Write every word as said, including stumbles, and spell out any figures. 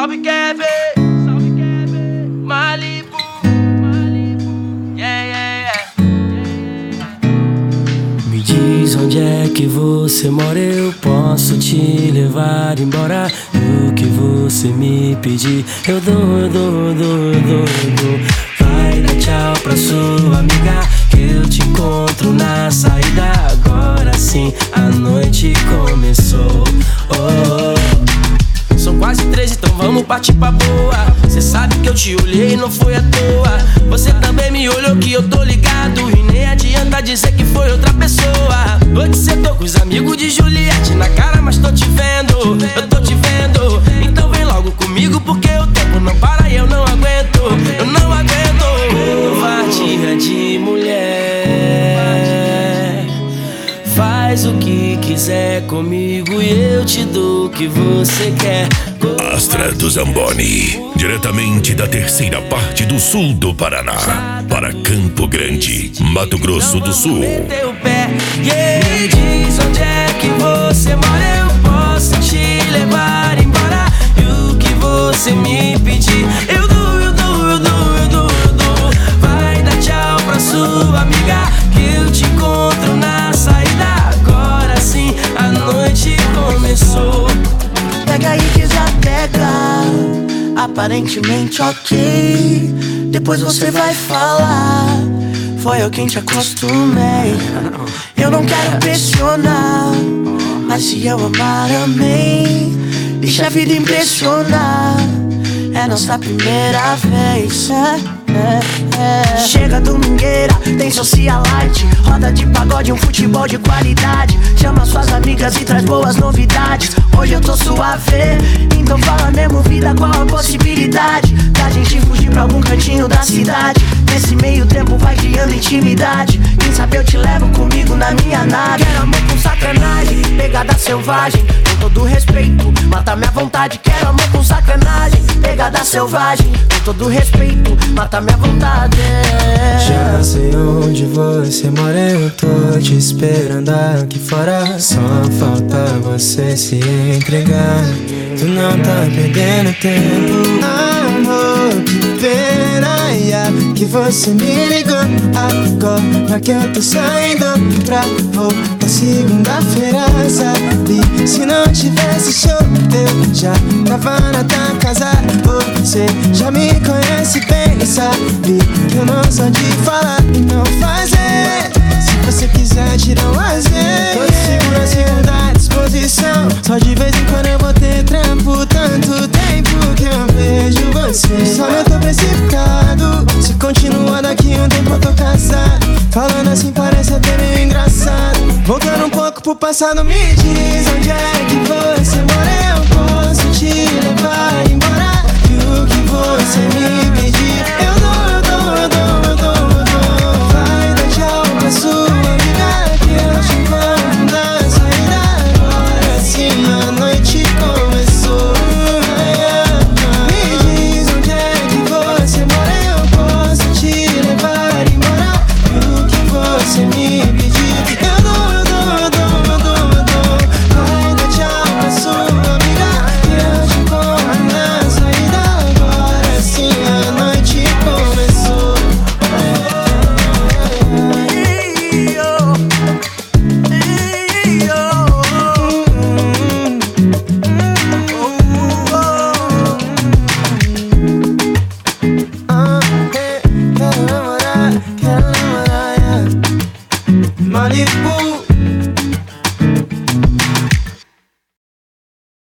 Salve Kevin, salve Kevin, Malibu, Malibu, yeah, yeah, yeah. Me diz onde é que você mora, eu posso te levar embora. E o que você me pedir, eu dou, eu dou, eu dou, eu dou, eu dou. Vai dar tchau pra sua amiga, que eu te encontro na saída. Agora sim, a noite começou. Oh, oh. São quase três, então vamos partir pra boa. Cê sabe que eu te olhei e não foi à toa. Você também me olhou que eu tô ligado, e nem adianta dizer que foi outra pessoa. Hoje cê tô com os amigos de Juliette na cara, mas tô te vendo, eu tô te vendo. Então vem logo comigo porque o tempo não para e eu não aguento, eu não aguento. Covardia de mulher, faz o que quiser comigo e eu te dou o que você quer. Astra do Zamboni, diretamente da terceira parte do sul do Paraná, para Campo Grande, Mato Grosso do Sul. Me diz onde é que você mora, eu posso te levar embora. E o que você me pedir, eu dou, eu dou, eu dou, eu dou, eu dou. Vai dar tchau pra sua amiga, que eu te encontro na saída. Agora sim, a noite começou. Pega aí que já pega, aparentemente ok. Depois você vai falar, foi eu quem te acostumei. Eu não quero pressionar, mas se eu amar, amei. Deixa a vida impressionar, é nossa primeira vez. É, é, é. Chega domingueira, tem socialite, roda de pagode, um futebol de qualidade. Chama suas amigas e traz boas novidades. Hoje eu tô suave, então fala mesmo vida, qual a possibilidade da gente fugir pra algum cantinho da cidade? Nesse meio tempo vai criando intimidade. Quem sabe eu te levo comigo na minha nave. Quero amor com sacanagem, pegada selvagem, com todo respeito, mata minha vontade. Quero amor com sacanagem, pegada selvagem, com todo respeito, mata minha vontade. Já sei onde você mora, eu tô te esperando aqui fora. Só falta você se entregar, tu não tá perdendo tempo. Amor, que pena, yeah, que você me ligou agora que eu tô saindo pra voltar segunda-feira. Sabe, se não tivesse show eu já tava na tua casa. Você já me conhece bem, sabe que eu não sou de falar e não fazer. Se você quiser tirar um lazer, tô seguro, segunda à disposição. Só de vez em quando eu vou ter trampo, tanto tempo que eu vejo você. Só eu tô precificado, se continuar daqui um tempo eu tô casado. Falando assim parece até meio engraçado. Voltando um pouco pro passado, me diz onde é que você mora, eu posso te levar embora. E o que você me pedir, eu dou, eu dou, eu dou, eu dou, eu dou. Vai dar tchau pra sua amiga, que eu te encontro na saída. Agora sim a noite começou. Me diz onde é que você mora, eu posso te levar embora. E o que você me pedir, eu dou, eu dou, eu dou, eu dou, eu dou. Vai dar tchau pra sua amiga, que eu te encontro na saída. Agora sim a noite começou. Quero namorar, quero namorar, yeah. Malibu.